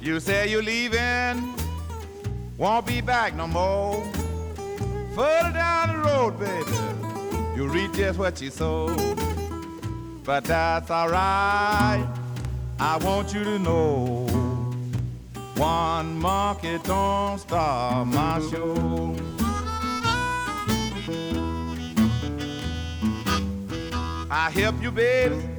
You say you're leaving, won't be back no more. Further down the road, baby, you reap just what you sow. But that's alright, I want you to know, one monkey don't stop my show. I help you, baby,